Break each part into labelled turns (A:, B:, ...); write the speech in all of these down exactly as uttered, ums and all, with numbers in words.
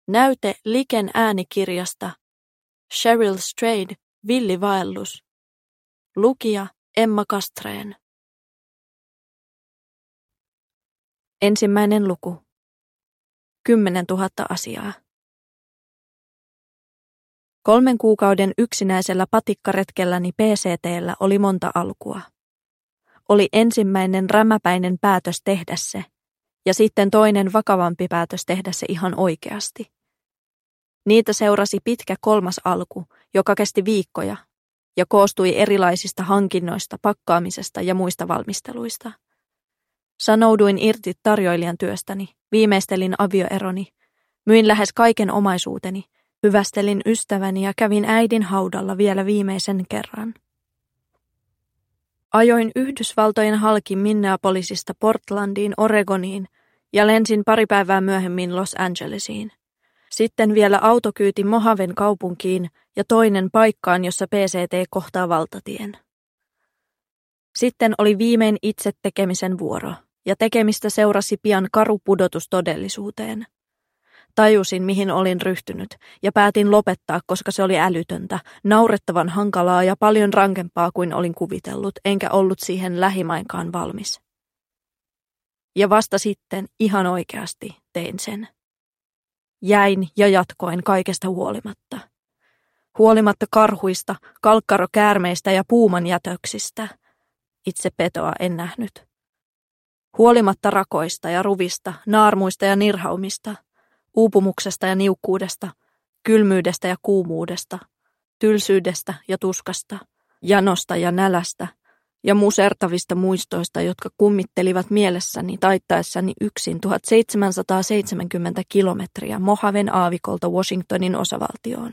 A: Näyte Liken äänikirjasta. Cheryl Strayed, Villivaellus. Lukija Emma Castrén. Ensimmäinen luku. Kymmenen tuhatta asiaa. Kolmen kuukauden yksinäisellä patikkaretkelläni P C T:llä oli monta alkua. Oli ensimmäinen rämäpäinen päätös tehdä se, ja sitten toinen vakavampi päätös tehdä se ihan oikeasti. Niitä seurasi pitkä kolmas alku, joka kesti viikkoja, ja koostui erilaisista hankinnoista, pakkaamisesta ja muista valmisteluista. Sanouduin irti tarjoilijan työstäni, viimeistelin avioeroni, myin lähes kaiken omaisuuteni, hyvästelin ystäväni ja kävin äidin haudalla vielä viimeisen kerran. Ajoin Yhdysvaltojen halki Minneapolisista Portlandiin, Oregoniin ja lensin pari päivää myöhemmin Los Angelesiin. Sitten vielä autokyyti Mohaven kaupunkiin ja toinen paikkaan, jossa P C T kohtaa valtatien. Sitten oli viimein itse tekemisen vuoro, ja tekemistä seurasi pian karu pudotus todellisuuteen. Tajusin, mihin olin ryhtynyt, ja päätin lopettaa, koska se oli älytöntä, naurettavan hankalaa ja paljon rankempaa kuin olin kuvitellut, enkä ollut siihen lähimainkaan valmis. Ja vasta sitten, ihan oikeasti, tein sen. Jäin ja jatkoin kaikesta huolimatta. Huolimatta karhuista, kalkkarokäärmeistä ja puumanjätöksistä. Itse petoa en nähnyt. Huolimatta rakoista ja ruvista, naarmuista ja nirhaumista, uupumuksesta ja niukkuudesta, kylmyydestä ja kuumuudesta, tylsyydestä ja tuskasta, janosta ja nälästä ja musertavista muistoista, jotka kummittelivat mielessäni taittaessani yksin tuhatseitsemänsataaseitsemänkymmentä kilometriä Mohaven aavikolta Washingtonin osavaltioon.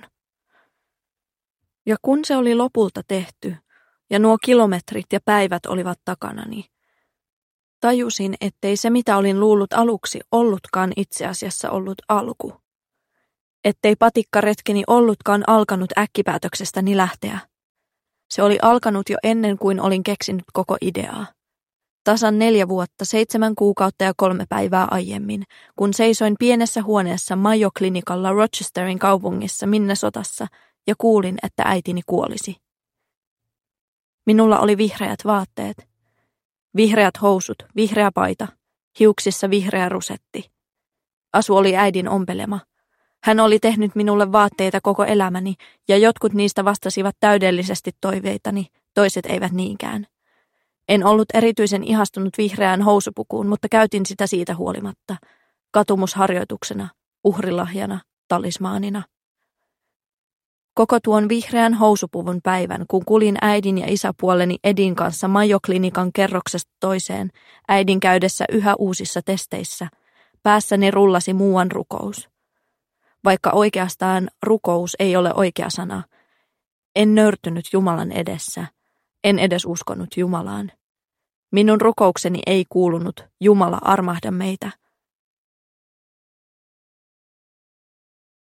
A: Ja kun se oli lopulta tehty, ja nuo kilometrit ja päivät olivat takanani, tajusin, ettei se mitä olin luullut aluksi ollutkaan itse asiassa ollut alku. Ettei patikkaretkeni ollutkaan alkanut äkkipäätöksestäni lähteä. Se oli alkanut jo ennen kuin olin keksinyt koko ideaa. Tasan neljä vuotta, seitsemän kuukautta ja kolme päivää aiemmin, kun seisoin pienessä huoneessa Mayo-klinikalla Rochesterin kaupungissa Minnesotassa ja kuulin, että äitini kuolisi. Minulla oli vihreät vaatteet. Vihreät housut, vihreä paita, hiuksissa vihreä rusetti. Asu oli äidin ompelema. Hän oli tehnyt minulle vaatteita koko elämäni, ja jotkut niistä vastasivat täydellisesti toiveitani, toiset eivät niinkään. En ollut erityisen ihastunut vihreään housupukuun, mutta käytin sitä siitä huolimatta. Katumusharjoituksena, uhrilahjana, talismaanina. Koko tuon vihreän housupuvun päivän, kun kulin äidin ja isäpuoleni Edin kanssa Mayo-klinikan kerroksesta toiseen, äidin käydessä yhä uusissa testeissä, päässäni rullasi muuan rukous. Vaikka oikeastaan rukous ei ole oikea sana, en nöyrtynyt Jumalan edessä, en edes uskonut Jumalaan. Minun rukoukseni ei kuulunut, Jumala armahda meitä,